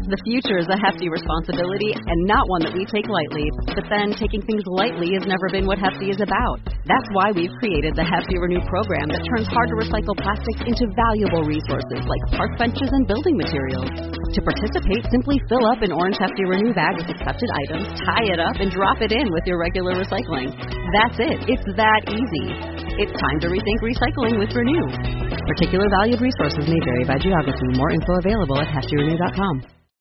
The future is a hefty responsibility and not one that we take lightly. But then taking things lightly has never been what Hefty is about. That's why we've created the Hefty Renew program that turns hard-to-recycle plastics into valuable resources like park benches and building materials. To participate, simply fill up an orange Hefty Renew bag with accepted items, tie it up, and drop it in with your regular recycling. That's it. It's that easy. It's time to rethink recycling with Renew. Particular valued resources may vary by geography. More info available at heftyrenew.com.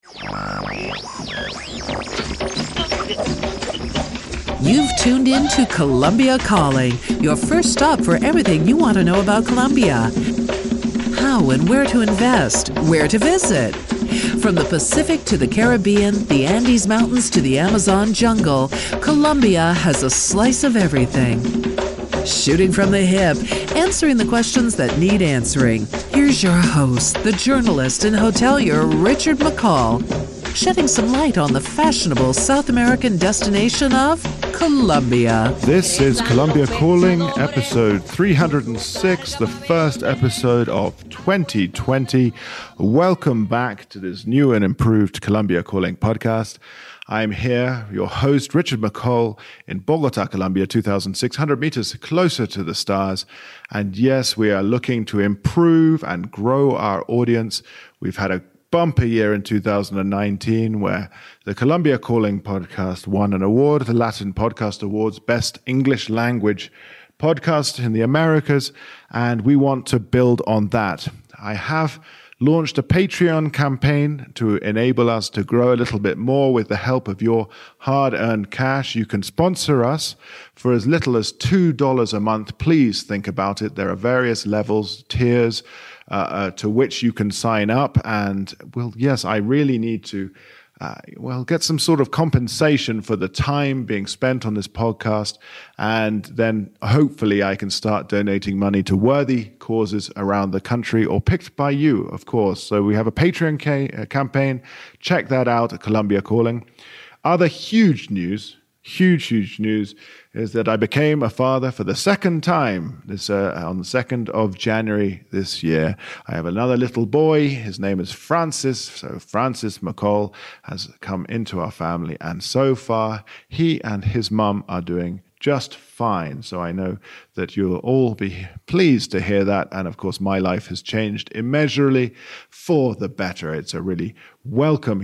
You've tuned in to Colombia Calling, your first stop for everything you want to know about Colombia. How and where to invest, where to visit. From the Pacific to the Caribbean, the Andes Mountains to the Amazon jungle, Colombia has a slice of everything. Shooting from the hip, answering the questions that need answering. Here's your host, the journalist and hotelier Richard McCall, shedding some light on the fashionable South American destination of Colombia. This is Colombia Calling, episode 306, the first episode of 2020. Welcome back to this new and improved Colombia Calling podcast. I'm here, your host, Richard McCall, in Bogota, Colombia, 2,600 meters closer to the stars. And yes, we are looking to improve and grow our audience. We've had a bumper year in 2019 where the Colombia Calling podcast won an award, the Latin Podcast Awards, Best English Language Podcast in the Americas, and we want to build on that. I have launched a Patreon campaign to enable us to grow a little bit more with the help of your hard-earned cash. You can sponsor us for as little as $2 a month. Please think about it. There are various levels, tiers, to which you can sign up. And, well, yes, I really need to get some sort of compensation for the time being spent on this podcast. And then hopefully I can start donating money to worthy causes around the country or picked by you, of course. So we have a Patreon campaign. Check that out at Colombia Calling. Other huge news is that I became a father for the second time on the 2nd of January this year. I have another little boy. His name is Francis. So Francis McCall has come into our family. And so far, he and his mum are doing just fine. So I know that you'll all be pleased to hear that. And of course, my life has changed immeasurably for the better. He's a really welcome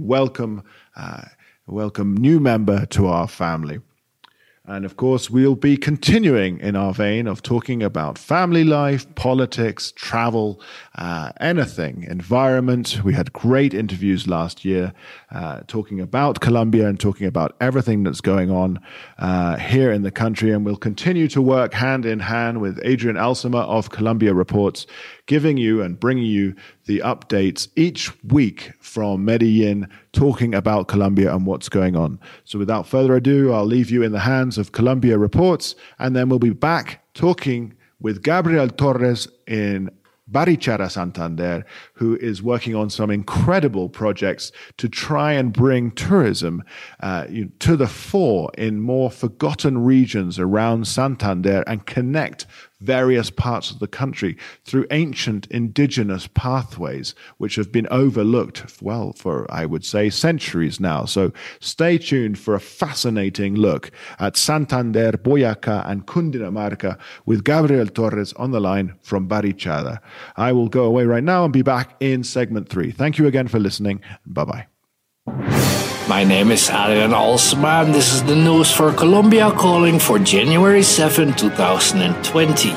new member to our family. And of course, we'll be continuing in our vein of talking about family life, politics, travel, anything, environment. We had great interviews last year talking about Colombia and talking about everything that's going on here in the country. And we'll continue to work hand in hand with Adrian Alsima of Colombia Reports, giving you and bringing you the updates each week from Medellin, talking about Colombia and what's going on. So without further ado, I'll leave you in the hands of Colombia Reports, and then we'll be back talking with Gabriel Torres in Barichara, Santander, who is working on some incredible projects to try and bring tourism to the fore in more forgotten regions around Santander and connect various parts of the country through ancient indigenous pathways, which have been overlooked, for, I would say, centuries now. So stay tuned for a fascinating look at Santander, Boyacá, and Cundinamarca with Gabriel Torres on the line from Barichara. I will go away right now and be back in segment 3. Thank you again for listening. Bye-bye. My name is Adrian Alsima, and this is the news for Colombia Calling for January 7, 2020.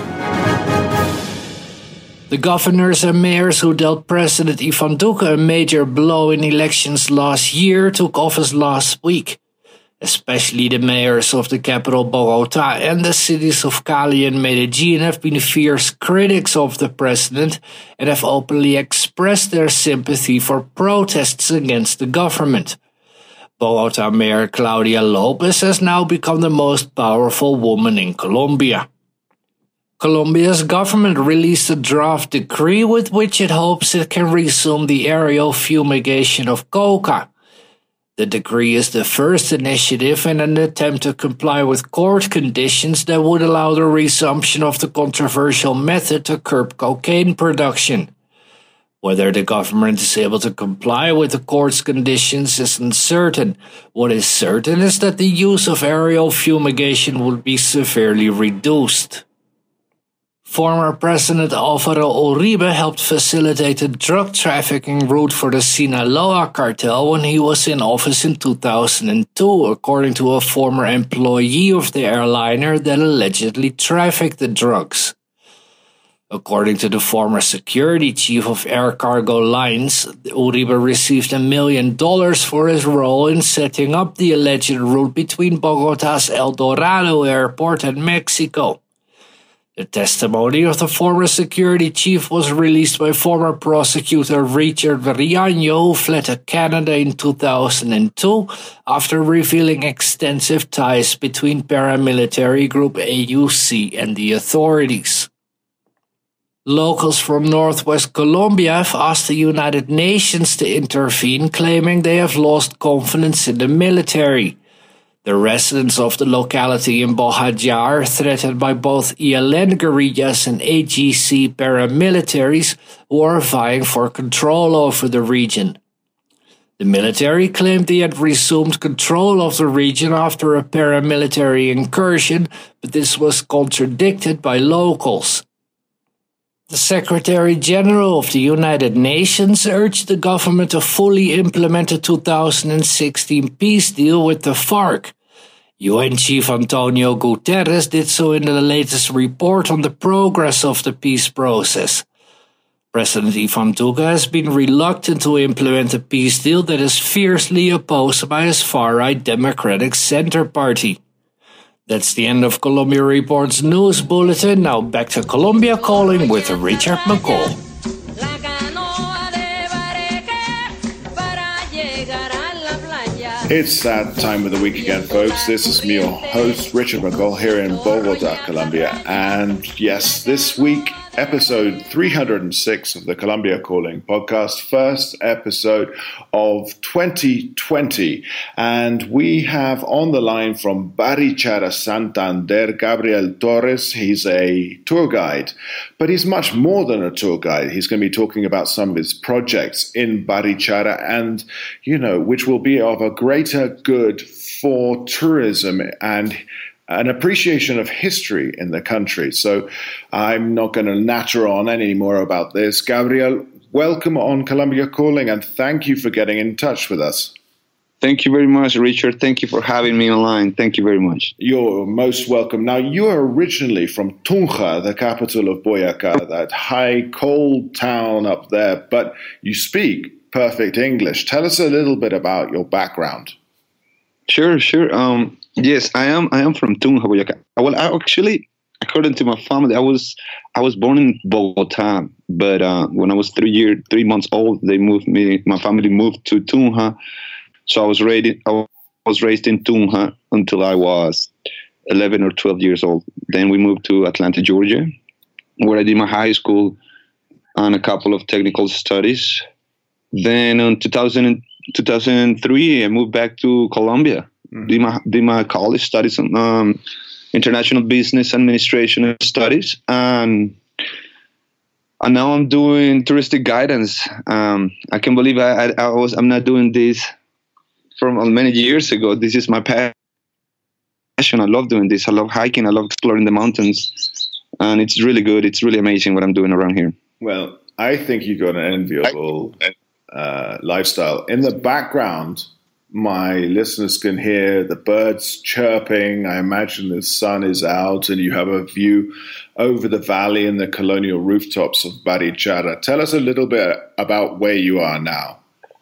The governors and mayors who dealt President Ivan Duque a major blow in elections last year took office last week. Especially the mayors of the capital Bogota and the cities of Cali and Medellin have been fierce critics of the president and have openly expressed their sympathy for protests against the government. Bogota Mayor Claudia Lopez has now become the most powerful woman in Colombia. Colombia's government released a draft decree with which it hopes it can resume the aerial fumigation of coca. The decree is the first initiative in an attempt to comply with court conditions that would allow the resumption of the controversial method to curb cocaine production. Whether the government is able to comply with the court's conditions is uncertain. What is certain is that the use of aerial fumigation would be severely reduced. Former President Álvaro Uribe helped facilitate the drug trafficking route for the Sinaloa cartel when he was in office in 2002, according to a former employee of the airliner that allegedly trafficked the drugs. According to the former security chief of Air Cargo Lines, Uribe received $1 million for his role in setting up the alleged route between Bogotá's El Dorado airport and Mexico. The testimony of the former security chief was released by former prosecutor Richard Riaño, who fled to Canada in 2002 after revealing extensive ties between paramilitary group AUC and the authorities. Locals from northwest Colombia have asked the United Nations to intervene, claiming they have lost confidence in the military. The residents of the locality in Bojayá are threatened by both ELN guerrillas and AGC paramilitaries who are vying for control over the region. The military claimed they had resumed control of the region after a paramilitary incursion, but this was contradicted by locals. The Secretary General of the United Nations urged the government to fully implement the 2016 peace deal with the FARC. UN Chief Antonio Guterres did so in the latest report on the progress of the peace process. President Ivan Duque has been reluctant to implement a peace deal that is fiercely opposed by his far-right Democratic Center Party. That's the end of Colombia Report's news bulletin. Now back to Colombia Calling with Richard McCall. It's that time of the week again, folks. This is me, your host, Richard McCall, here in Bogota, Colombia. And yes, this week, episode 306 of the Colombia Calling podcast, first episode of 2020. And we have on the line from Barichara, Santander, Gabriel Torres. He's a tour guide, but he's much more than a tour guide. He's going to be talking about some of his projects in Barichara and, which will be of a greater good for tourism and an appreciation of history in the country. So I'm not going to natter on any more about this. Gabriel, welcome on Colombia Calling, and thank you for getting in touch with us. Thank you very much, Richard. Thank you for having me online. Thank you very much. You're most welcome. Now, you are originally from Tunja, the capital of Boyacá, that high, cold town up there, but you speak perfect English. Tell us a little bit about your background. Sure. Yes, I am from Tunja, Boyacá. Well, actually, according to my family, I was born in Bogotá, but when I was 3 months old, my family moved to Tunja. So I was raised in Tunja until I was 11 or 12 years old. Then we moved to Atlanta, Georgia, where I did my high school and a couple of technical studies. Then in 2003, I moved back to Colombia. Did my college studies on international business administration studies, and now I'm doing touristic guidance. I can't believe I'm not doing this from many years ago. This is my passion. I love doing this. I love hiking. I love exploring the mountains, and it's really good. It's really amazing what I'm doing around here. Well, I think you've got an enviable lifestyle. In the background, my listeners can hear the birds chirping. I imagine the sun is out and you have a view over the valley and the colonial rooftops of Barichara. Tell us a little bit about where you are now.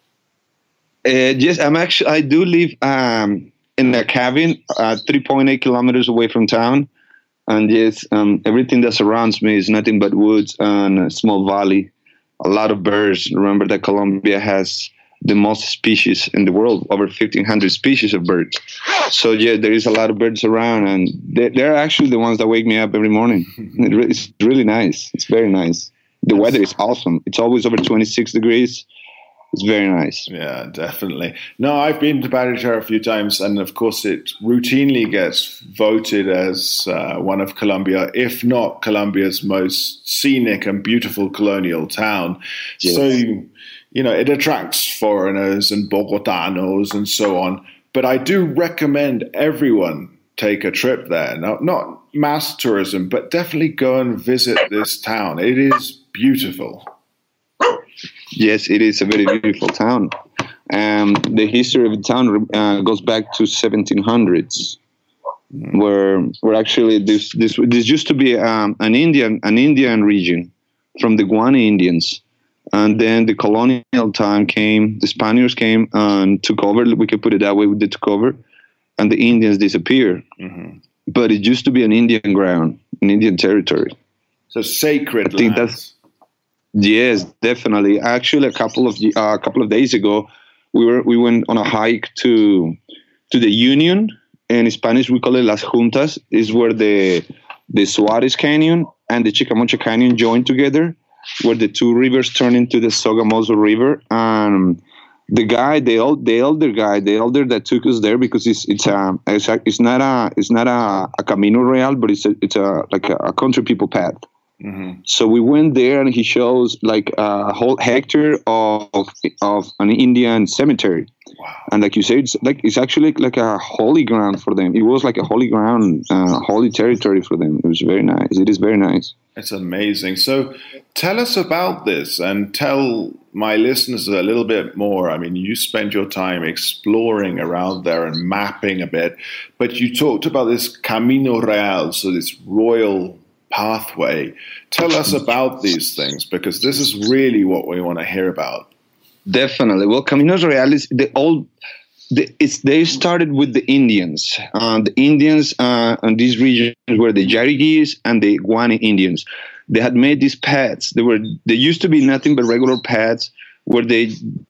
Yes, I do live in a cabin 3.8 kilometers away from town. And yes, everything that surrounds me is nothing but woods and a small valley. A lot of birds. Remember that Colombia has the most species in the world, over 1,500 species of birds. So yeah, there is a lot of birds around, and they're actually the ones that wake me up every morning. It's really nice. It's very nice. The weather is awesome. It's always over 26 degrees. It's very nice. Yeah, definitely. No, I've been to Barichara a few times, and of course it routinely gets voted as one of Colombia, if not Colombia's most scenic and beautiful colonial town. Yes. So, it attracts foreigners and Bogotanos and so on. But I do recommend everyone take a trip there. Not mass tourism, but definitely go and visit this town. It is beautiful. Yes, it is a very beautiful town. The history of the town goes back to 1700s, where actually this used to be an Indian region from the Guane Indians, and then the colonial time came. The Spaniards came and took over. We could put it that way. They took over, and the Indians disappeared. Mm-hmm. But it used to be an Indian ground, an Indian territory. So sacred I think lands. Yes, definitely. Actually, a couple of days ago, we went on a hike to the Union. In Spanish, we call it Las Juntas. Is where the Suarez Canyon and the Chicamocha Canyon join together, where the two rivers turn into the Sogamoso River. And the elder that took us there, because it's not a Camino Real, but it's a country people path. Mm-hmm. So we went there, and he shows like a whole hectare of an Indian cemetery. Wow. And like you say, it's actually like a holy ground for them. It was like a holy ground, holy territory for them. It was very nice. It is very nice. It's amazing. So tell us about this and tell my listeners a little bit more. I mean, you spend your time exploring around there and mapping a bit, but you talked about this Camino Real, so this royal pathway. Tell us about these things, because this is really what we want to hear about. Definitely. Well, Caminos Reales, they started with the Indians. The Indians in these regions were the Yariguis and the Guane Indians. They had made these paths. They used to be nothing but regular paths where they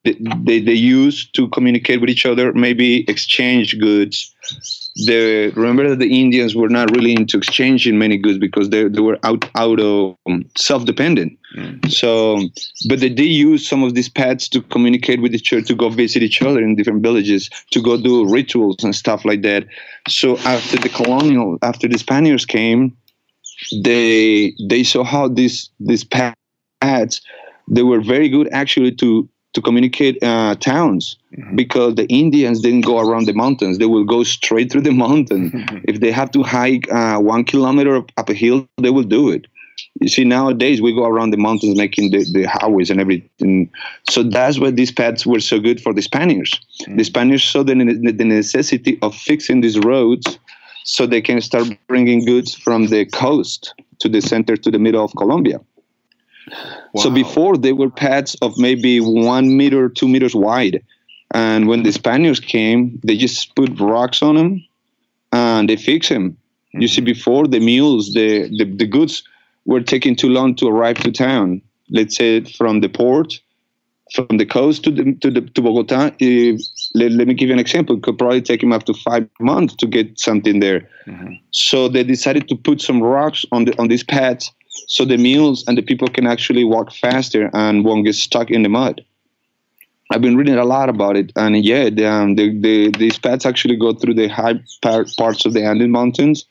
used to communicate with each other, maybe exchange goods. Remember that the Indians were not really into exchanging many goods because they were out of self-dependent. So, but they did use some of these paths to communicate with each other, to go visit each other in different villages, to go do rituals and stuff like that. So after the Spaniards came, they saw how these paths, they were very good actually to communicate towns, because the Indians didn't go around the mountains. They will go straight through the mountain. If they have to hike 1 kilometer up a hill, they will do it. You see, nowadays we go around the mountains making the highways and everything. So that's why these paths were so good for the Spaniards. The Spaniards saw the necessity of fixing these roads so they can start bringing goods from the coast to the center, to the middle of Colombia. Wow. So before, they were paths of maybe 1 meter, 2 meters wide. And when the Spaniards came, they just put rocks on them and they fixed them. You see, before, the mules, the goods were taking too long to arrive to town. Let's say from the port, from the coast to Bogota. Let me give you an example. It could probably take them up to 5 months to get something there. So they decided to put some rocks on these paths, so the mules and the people can actually walk faster and won't get stuck in the mud. I've been reading a lot about it, and these paths actually go through the high parts of the Andes Mountains.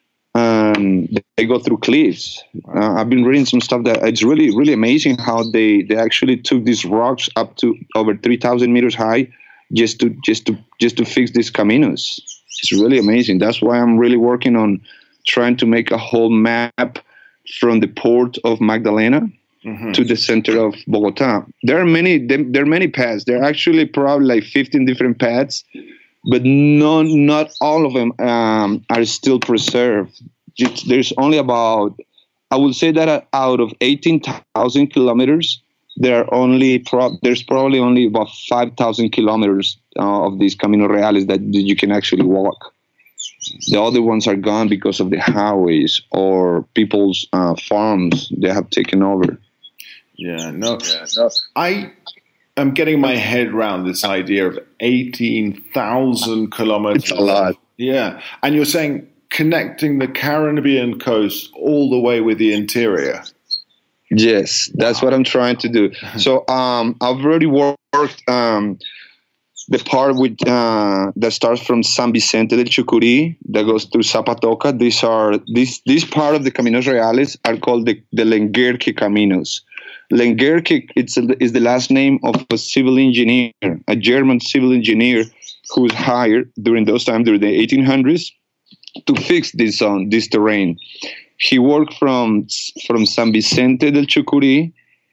They go through cliffs. I've been reading some stuff that it's really, really amazing how they actually took these rocks up to over 3,000 meters high just to fix these caminos. It's really amazing. That's why I'm really working on trying to make a whole map from the port of Magdalena to the center of Bogota. There are many paths. There are actually probably like 15 different paths, but not all of them are still preserved. There's only about, I would say that out of 18,000 kilometers, there's probably only about 5,000 kilometers of these Camino Reales that you can actually walk. The other ones are gone because of the highways or people's farms they have taken over. I am getting my head around this idea of 18,000 kilometers. It's a lot. Yeah. And you're saying connecting the Caribbean coast all the way with the interior. Yes, that's what I'm trying to do. So I've already worked the part with that starts from San Vicente del Chucurí that goes through Zapatoca. These part of the Caminos Reales are called the Lenguerque Caminos. Lenguerque is the last name of a civil engineer, a German civil engineer who was hired during the 1800s, to fix this terrain. He worked from San Vicente del Chucurí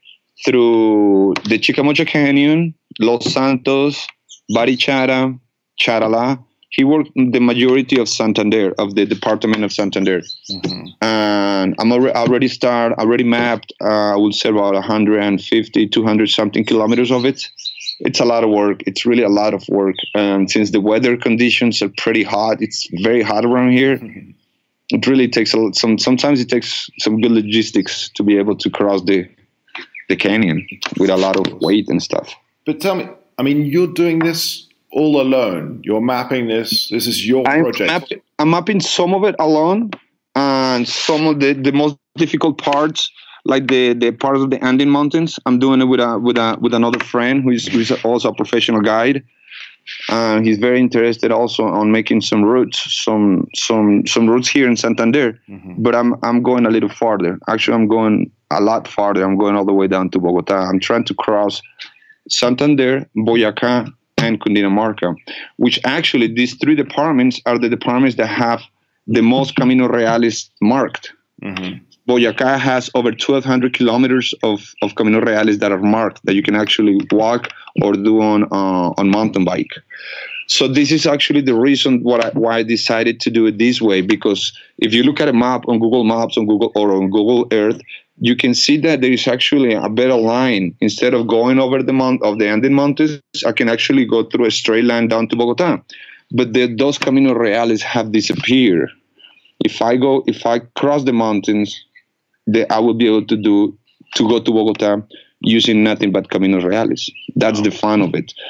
through the Chicamocha Canyon, Los Santos, Barichara, Charalá. He worked in the majority of Santander, of the department of Santander. Mm-hmm. And I'm already mapped, I would say about 150, 200 something kilometers of it. It's a lot of work. It's really a lot of work. And since the weather conditions are pretty hot, it's very hot around here. Mm-hmm. It really takes sometimes it takes some good logistics to be able to cross the canyon with a lot of weight and stuff. But tell me, I mean, you're doing this all alone. You're mapping this. This is your project. I'm mapping some of it alone, and some of the most difficult parts, like the parts of the Andean Mountains, I'm doing it with another friend who's also a professional guide. He's very interested also on making some routes, some routes here in Santander. Mm-hmm. But I'm going a little farther. Actually, I'm going a lot farther. I'm going all the way down to Bogota. I'm trying to cross Santander, Boyacá, and Cundinamarca, which actually these three departments are the departments that have the most Camino Reales marked. Mm-hmm. Boyacá has over 1,200 kilometers of Camino Reales that are marked, that you can actually walk or do on mountain bike. So this is actually the reason why I decided to do it this way, because if you look at a map on Google Maps, on Google Earth, you can see that there is actually a better line. Instead of going over the Andean Mountains, I can actually go through a straight line down to Bogota. But those Camino Reales have disappeared. If I cross the mountains, I will be able to go to Bogota using nothing but Caminos Reales. That's the fun of it.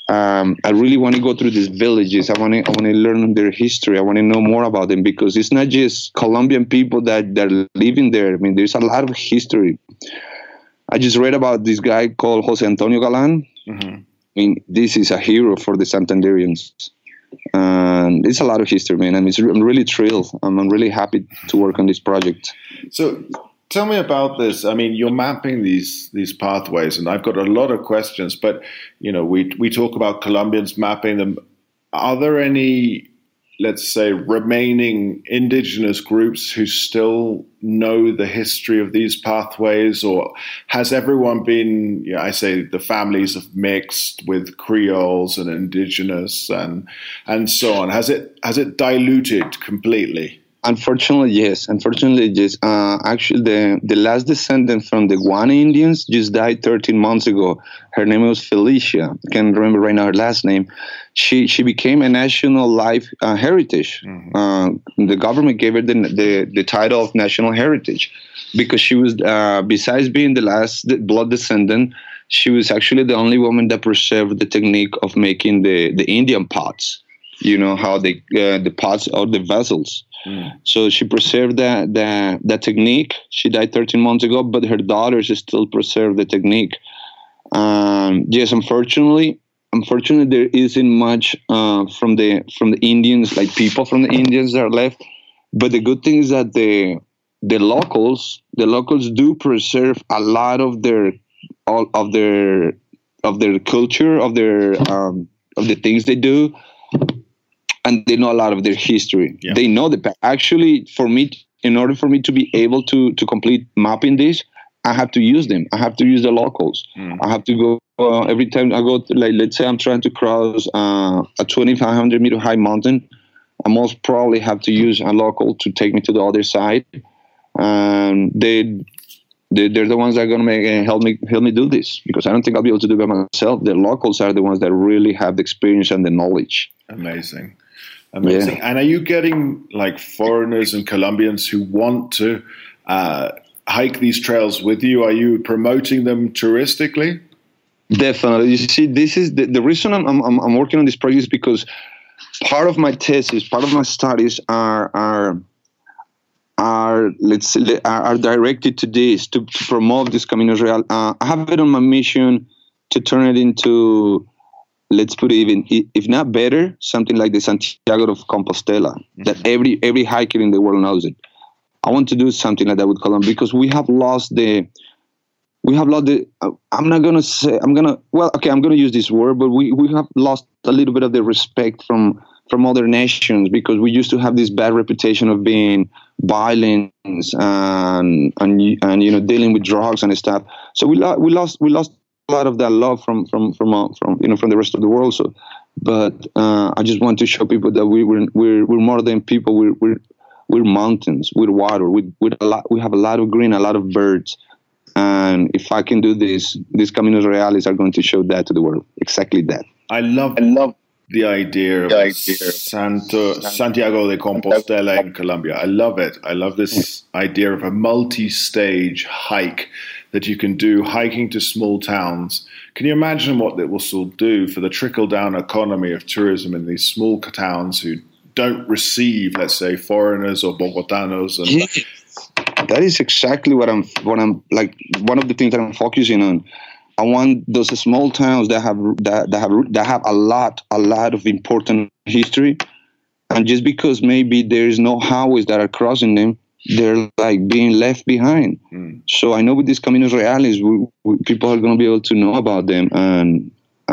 I really want to go through these villages. I want to learn their history. I want to know more about them, because it's not just Colombian people that are living there. I mean, there's a lot of history. I just read about this guy called Jose Antonio Galan. Mm-hmm. I mean, this is a hero for the Santanderians. And it's a lot of history, man. I'm really thrilled. I'm really happy to work on this project. So tell me about this. I mean, you're mapping these pathways, and I've got a lot of questions, but, you know, we talk about Colombians mapping them. Are there any, let's say, remaining indigenous groups who still know the history of these pathways, or has everyone been, I say the families have mixed with Creoles and indigenous and so on? Has it diluted completely? Unfortunately, yes. Actually, the last descendant from the Guane Indians just died 13 months ago. Her name was Felicia. I can't remember right now her last name. She became a national life heritage. Mm-hmm. The government gave her the title of national heritage because she was, besides being the last blood descendant, she was actually the only woman that preserved the technique of making the Indian pots. You know how the pots or the vessels. Mm. So she preserved that technique. She died 13 months ago, but her daughters still preserve the technique. Yes, unfortunately, there isn't much from the Indians, like people from the Indians that are left. But the good thing is that the locals do preserve a lot of their culture, of the things they do. And they know a lot of their history. Yeah. They know the past. Actually, in order for me to be able to complete mapping this, I have to use them. I have to use the locals. Mm. I have to go every time I go. Let's say I'm trying to cross a 2,500 meter high mountain. I most probably have to use a local to take me to the other side. And they're the ones that are going to help me do this, because I don't think I'll be able to do it by myself. The locals are the ones that really have the experience and the knowledge. Amazing. Yeah. And are you getting like foreigners and Colombians who want to hike these trails with you? Are you promoting them touristically? Definitely. You see, this is the reason I'm working on this project is because part of my thesis, part of my studies are are directed to this, to promote this Caminos Real. I have it on my mission to turn it into, let's put it even, if not better, something like the Santiago of Compostela, that every hiker in the world knows it. I want to do something like that with Colombia, because we have lost the, I'm going to use this word, but we have lost a little bit of the respect from other nations, because we used to have this bad reputation of being violent and dealing with drugs and stuff. So we lost a lot of that love from the rest of the world. So, but I just want to show people that we're more than people. We're mountains, we're water, we have a lot of green, a lot of birds. And if I can do this, these Caminos Reales are going to show that to the world. Exactly that. I love the idea of Santiago de Compostela in Colombia. I love it. I love this idea of a multi-stage hike that you can do, hiking to small towns. Can you imagine what it will still do for the trickle-down economy of tourism in these small towns who don't receive, let's say, foreigners or Bogotanos? And that is exactly what I'm like. One of the things that I'm focusing on. I want those small towns that have a lot of important history, and just because maybe there is no highways that are crossing them, they're like being left behind. So I know with these Caminos Reales, people are going to be able to know about them and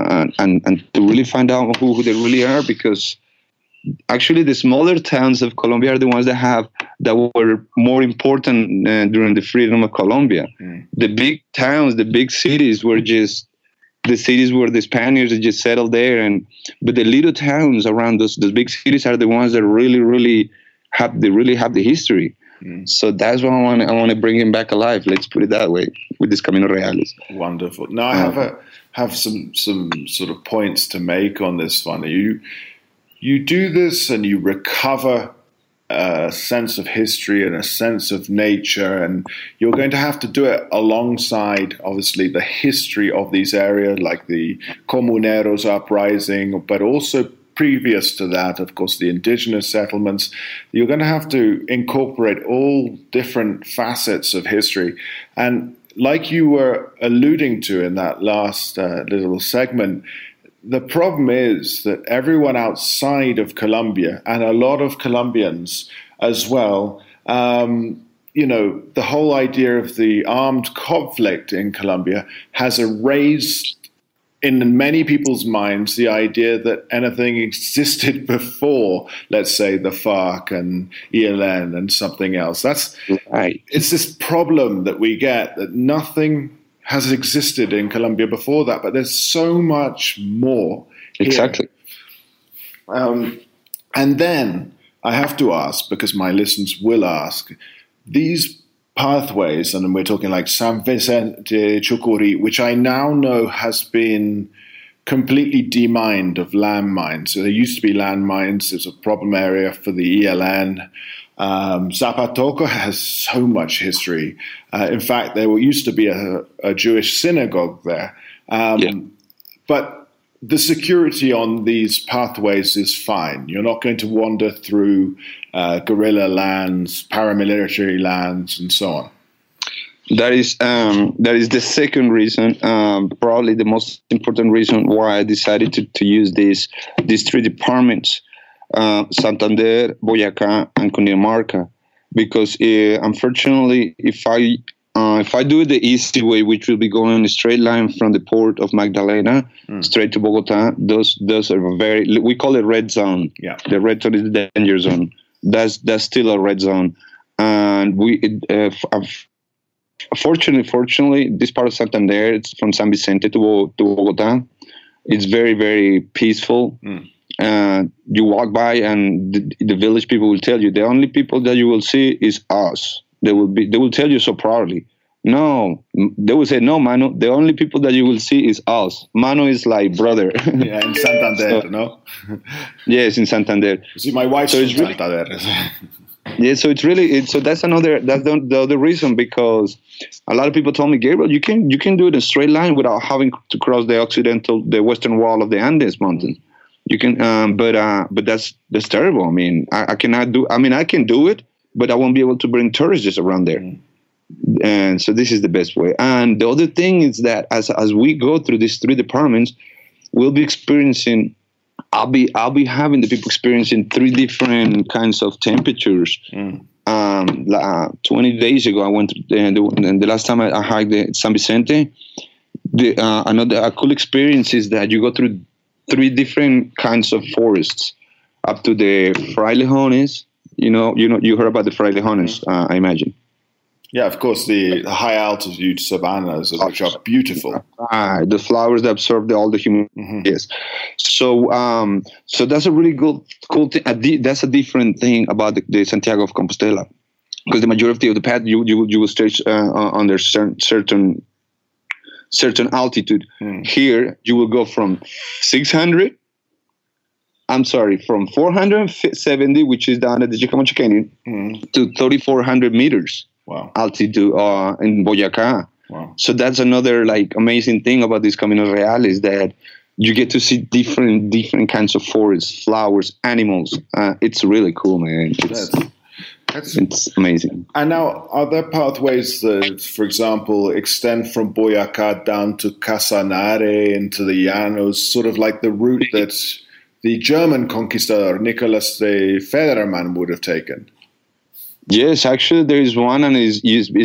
to really find out who they really are, because actually the smaller towns of Colombia are the ones that were more important during the freedom of Colombia. The big towns, the big cities were just the cities where the Spaniards just settled there, but the little towns around those big cities are the ones that really have the history. So that's what I want to bring him back alive. Let's put it that way with this Caminos Reales. Wonderful. Now I have some sort of points to make on this one. You do this and you recover a sense of history and a sense of nature, and you're going to have to do it alongside, obviously, the history of these areas, like the Comuneros uprising, but also previous to that, of course, the indigenous settlements. You're going to have to incorporate all different facets of history. And like you were alluding to in that last little segment, the problem is that everyone outside of Colombia, and a lot of Colombians as well, the whole idea of the armed conflict in Colombia has erased in many people's minds the idea that anything existed before, let's say, the FARC and ELN and something else. That's right. It's this problem that we get, that nothing has existed in Colombia before that, but there's so much more here. Exactly. And then I have to ask, because my listeners will ask, these pathways, and we're talking like San Vicente Chucurí, which I now know has been completely demined of landmines. So there used to be landmines. It's a problem area for the ELN. Zapatoca has so much history. In fact, there used to be a Jewish synagogue there. But the security on these pathways is fine. You're not going to wander through guerrilla lands, paramilitary lands, and so on. That is the second reason, probably the most important reason why I decided to use these three departments. Santander, Boyacá, and Cundinamarca, because unfortunately, if I do it the easy way, which will be going in a straight line from the port of Magdalena straight to Bogotá, those are we call it red zone. Yeah, the red zone is the danger zone. That's still a red zone, and fortunately, this part of Santander, it's from San Vicente to Bogotá. It's very, very peaceful. You walk by, and the village people will tell you the only people that you will see is us. They will tell you so proudly. No, they will say, no, Mano, the only people that you will see is us. Mano is like brother. Yeah, in Santander, no? Yes, in Santander. See, my wife's from Santander. Yeah, so it's really so that's the other reason, because a lot of people told me, Gabriel, you can do it in a straight line without having to cross the western wall of the Andes Mountains. You can, but that's terrible. I mean, I cannot do. I mean, I can do it, but I won't be able to bring tourists around there. And so this is the best way. And the other thing is that as we go through these 3 departments, we'll be experiencing. I'll be having the people experiencing 3 different kinds of temperatures. 20 days ago, I went the last time I hiked the San Vicente. A cool experience is that you go through 3 different kinds of forests up to the Frailejones. You heard about the Frailejones, I imagine. Yeah, of course, the high altitude savannas, which are beautiful. The flowers that absorb all the humidity. Yes. So that's a really cool thing. That's a different thing about the Santiago of Compostela, because the majority of the path you will stay under certain altitude. Here you will go from 470, which is down at the Chicamocha Canyon, to 3,400 meters. Wow. Altitude in Boyacá. Wow. So that's another amazing thing about this Camino Real, is that you get to see different kinds of forests, flowers, animals. It's really cool, man. It's amazing. And now, are there pathways that, for example, extend from Boyacá down to Casanare into the Llanos, sort of like the route that the German conquistador Nicholas de Federman would have taken? Yes, actually, there is one, and it's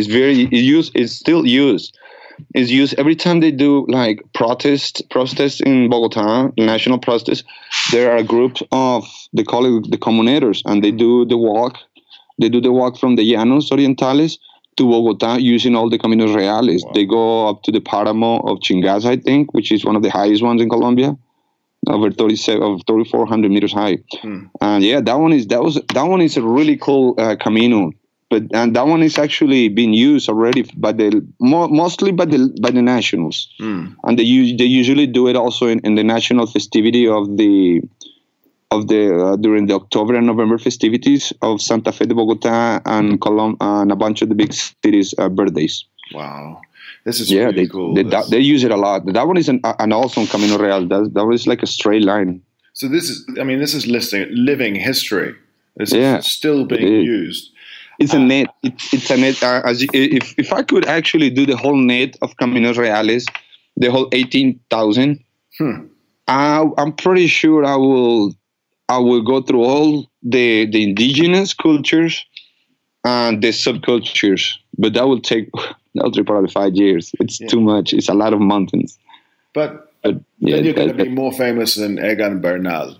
still used. It's used every time they do protests in Bogota, national protests. There are a group of, they call it the comuneros, and they do the walk. They do the walk from the Llanos Orientales to Bogota using all the Caminos Reales. Wow. They go up to the Paramo of Chingaza, I think, which is one of the highest ones in Colombia, over 3,400 meters high. And yeah, that one is a really cool Camino. And that one is actually being used already mostly by the nationals, and they usually do it also in the national festivity of the during the October and November festivities of Santa Fe de Bogota and and a bunch of the big cities' birthdays. Wow, this is really cool. They use it a lot. That one is an awesome Camino Real. That was like a straight line. So this is living history. This is still being used. It's a net. It's a net. If I could actually do the whole net of Caminos Reales, the whole 18,000, I'm pretty sure I will go through all the indigenous cultures and the subcultures. But that'll probably 5 years. It's too much. It's a lot of mountains. But then you're going to be more famous than Egan Bernal.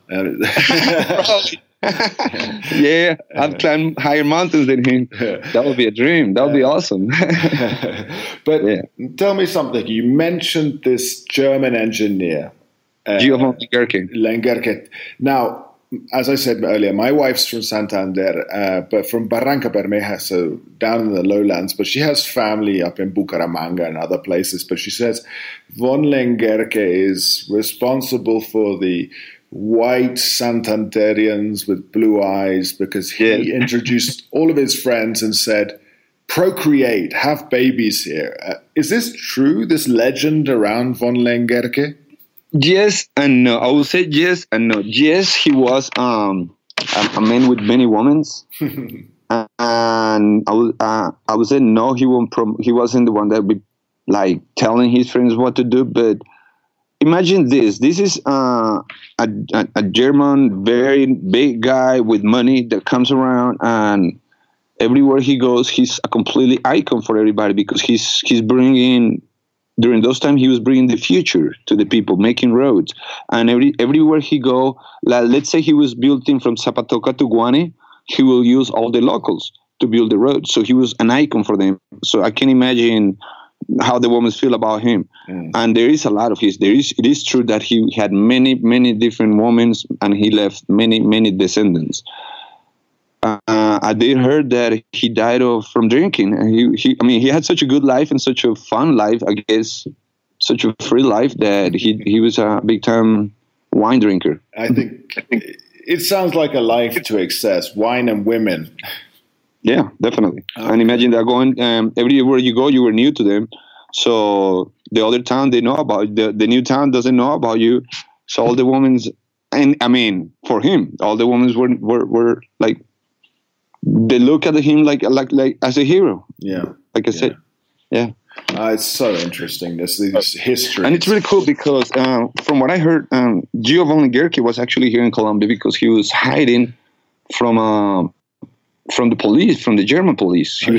Yeah, I've climbed higher mountains than him. That would be a dream. That would be awesome. But tell me something. You mentioned this German engineer, Giovanni Lengerke. Now, as I said earlier, my wife's from Santander, but from Barranca Bermeja, so down in the lowlands. But she has family up in Bucaramanga and other places. But she says von Lengerke is responsible for the white Santanderians with blue eyes, because he introduced all of his friends and said, procreate, have babies here. Is this true, this legend around von Lengerke? Yes and no. I would say yes and no. Yes, he was a man with many women. And I would say no, he wasn't the one that would be telling his friends what to do. But imagine this. This is a German, very big guy with money that comes around, and everywhere he goes, he's a completely icon for everybody, because he's bringing, during those times, he was bringing the future to the people, making roads. And everywhere he go, let's say he was building from Zapatoca to Guane, he will use all the locals to build the road. So he was an icon for them. So I can imagine how the women feel about him. And there is a lot of it is true that he had many, many different women, and he left many, many descendants. I did heard that he died from drinking. He had such a good life and such a fun life, I guess, such a free life, that he was a big time wine drinker. I think it sounds like a life to excess, wine and women. Yeah, definitely. And imagine that going everywhere you go, you were new to them. So the other town, they know about the new town doesn't know about you. So all the women, and for him, all the women were they look at him like as a hero. Yeah, like I said, yeah. It's so interesting. This history, and it's really cool because from what I heard, Giovanni Gerke was actually here in Colombia because he was hiding from the police, from the German police. He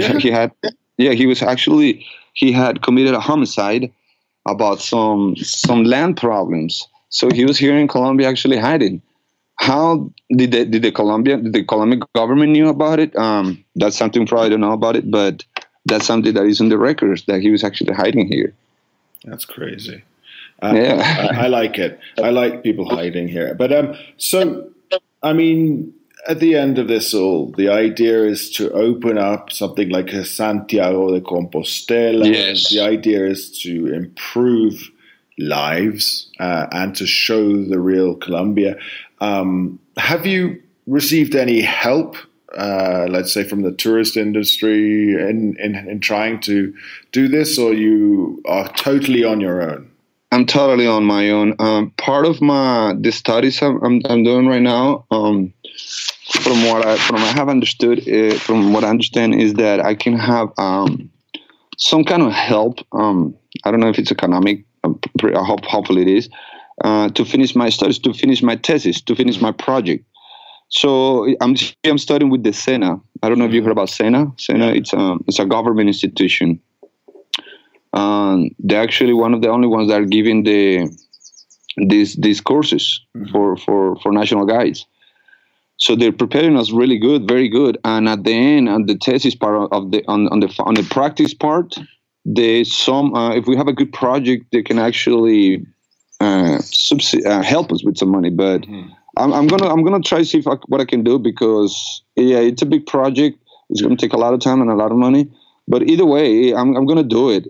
had committed a homicide about some land problems. So he was here in Colombia actually hiding. How did the Colombian government knew about it? That's something probably don't know about it, but that's something that is in the records that he was actually hiding here. That's crazy. Yeah, I like it. I like people hiding here. But so I mean, at the end of this all, the idea is to open up something like a Santiago de Compostela. Yes. The idea is to improve lives and to show the real Colombia. Have you received any help, let's say, from the tourist industry in trying to do this, or you are totally on your own? I'm totally on my own. Part of the studies I'm doing right now, from what I have understood, from what I understand, is that I can have some kind of help. I don't know if it's economic. Hopefully it is, to finish my studies, to finish my thesis, to finish my project. So I'm studying with the SENA. I don't know if you heard about SENA. SENA, it's a government institution. They're actually one of the only ones that are giving these courses for national guides. So they're preparing us really good, very good. And at the end, on the thesis part of on the practice part, if we have a good project, they can actually help us with some money. But I'm gonna try to see what I can do, because it's a big project. It's gonna take a lot of time and a lot of money. But either way, I'm gonna do it.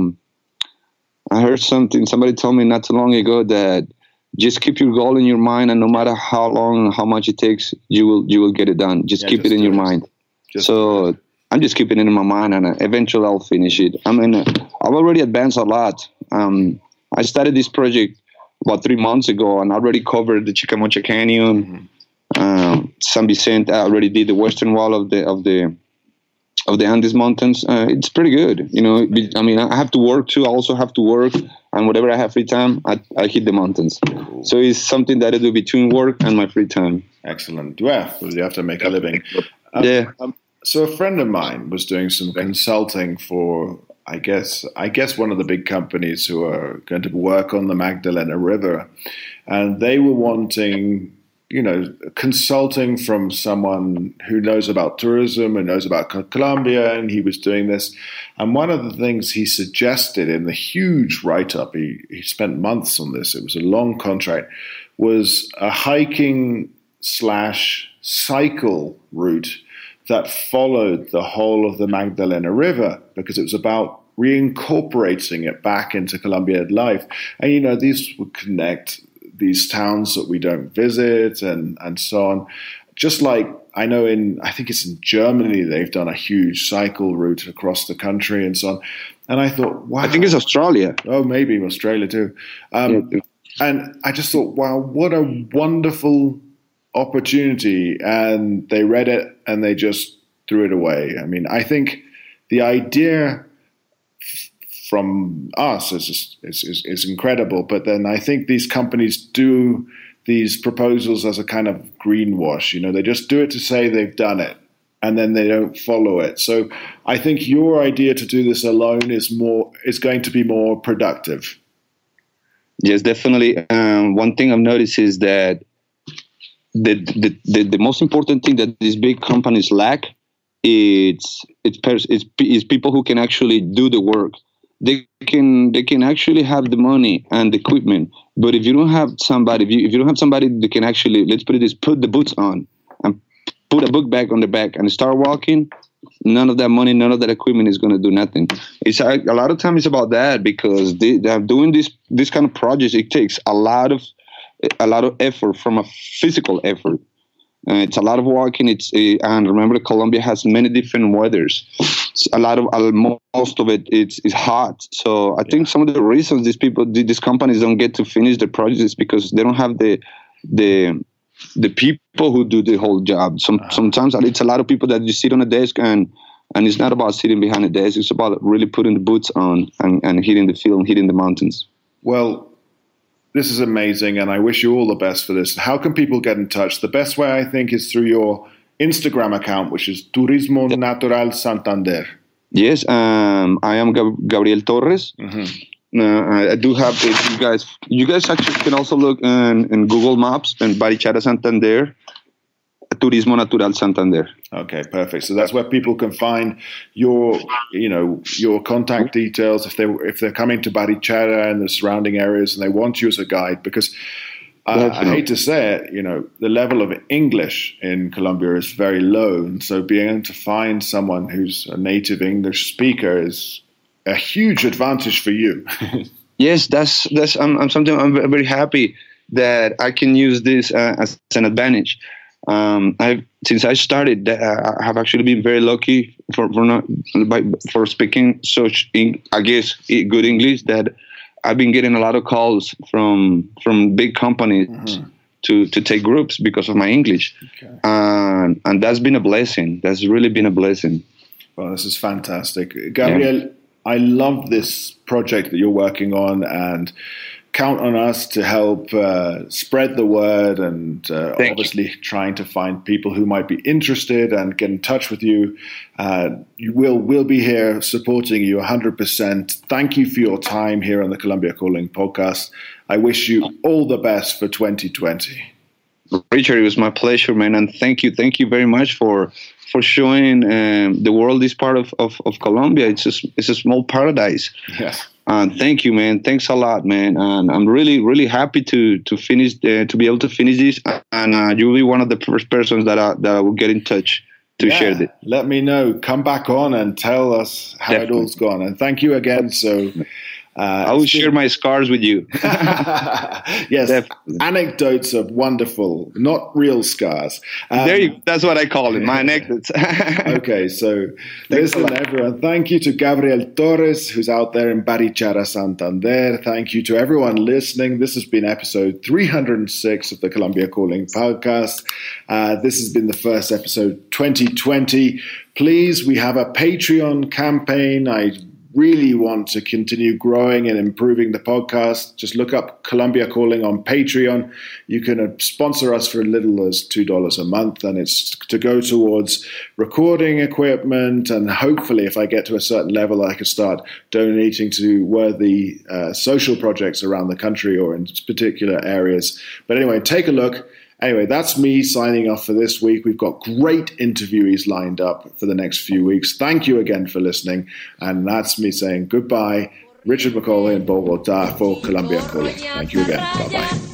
I heard somebody told me not too long ago that just keep your goal in your mind, and no matter how long and how much it takes, you will get it done. Just keep it in your mind. So I'm just keeping it in my mind, and eventually I'll finish it. I mean, I've already advanced a lot. I started this project about 3 months ago, and I already covered the Chicamocha Canyon, San Vicente. I already did the western wall of the Andes Mountains. It's pretty good, you know. I mean, I have to work too. I also have to work, and whenever I have free time, I hit the mountains. Cool. So it's something that I do between work and my free time. Excellent. Yeah, you have to make a living. So a friend of mine was doing some consulting for, I guess one of the big companies who are going to work on the Magdalena River, and they were wanting, consulting from someone who knows about tourism and knows about Colombia, and he was doing this. And one of the things he suggested in the huge write-up, he spent months on this, it was a long contract, was a hiking/cycle route that followed the whole of the Magdalena River, because it was about reincorporating it back into Colombian life. And, these would connect these towns that we don't visit and so on. Just like I know I think it's in Germany, they've done a huge cycle route across the country and so on. And I thought, wow. I think it's Australia. Oh, maybe Australia too. And I just thought, wow, what a wonderful opportunity. And they read it and they just threw it away. I mean, I think the idea from us is incredible, but then I think these companies do these proposals as a kind of greenwash. They just do it to say they've done it, and then they don't follow it. So I think your idea to do this alone is going to be more productive. Yes, definitely. One thing I've noticed is that the most important thing that these big companies lack is people who can actually do the work. They can actually have the money and the equipment, but if you don't have somebody, if you don't have somebody that can actually, let's put it this, put the boots on and put a book bag on the back and start walking, none of that money, none of that equipment is going to do nothing. It's a lot of time it's about that, because they are doing this kind of projects. It takes a lot of effort, from a physical effort. It's a lot of walking. And remember, Colombia has many different weathers. Most of it is hot. So I think some of the reasons these companies don't get to finish their projects is because they don't have the the people who do the whole job. Sometimes it's a lot of people that you sit on a desk, and it's not about sitting behind a desk. It's about really putting the boots on and hitting the field, hitting the mountains. Well, this is amazing, and I wish you all the best for this. How can people get in touch? The best way, I think, is through your Instagram account, which is Turismo Natural Santander. Yes, I am Gabriel Torres. I do have you guys actually can also look in Google Maps and Barichara Santander, Turismo Natural Santander. Okay, perfect. So that's where people can find your contact details if they're coming to Barichara and the surrounding areas and they want you as a guide, because I hate to say it, the level of English in Colombia is very low, and so being able to find someone who's a native English speaker is a huge advantage for you. Yes, that's something I'm very happy that I can use this as an advantage. Since I started, I have actually been very lucky for speaking such, I guess, good English, that I've been getting a lot of calls from big companies to take groups because of my English. Okay. And that's been a blessing. That's really been a blessing. Well, this is fantastic. Gabriel, I love this project that you're working on, and count on us to help spread the word, and obviously trying to find people who might be interested and get in touch with you. We'll be here supporting you 100%. Thank you for your time here on the Colombia Calling podcast. I wish you all the best for 2020. Richard, it was my pleasure, man, and thank you very much for showing the world this part of Colombia. It's a small paradise. Yes. Thank you, man. Thanks a lot, man. And I'm really, really happy to finish to be able to finish this. And you'll be one of the first persons that I will get in touch to share this. Let me know. Come back on and tell us how it all's gone. And thank you again. So I will share my scars with you. Yes, definitely. Anecdotes are wonderful, not real scars. That's what I call it, my anecdotes. Okay, so listen, everyone. Thank you to Gabriel Torres, who's out there in Barichara, Santander. Thank you to everyone listening. This has been episode 306 of the Colombia Calling podcast. This has been the first episode 2020. Please, we have a Patreon campaign. I really want to continue growing and improving the podcast. Just look up Colombia Calling on Patreon. You can sponsor us for as little as $2 a month, and it's to go towards recording equipment, and hopefully if I get to a certain level I can start donating to worthy social projects around the country or in particular areas. But anyway, take a look. Anyway, that's me signing off for this week. We've got great interviewees lined up for the next few weeks. Thank you again for listening. And that's me saying goodbye. Richard McCauley in Bogota for Colombia Calling. Thank you again. Bye-bye.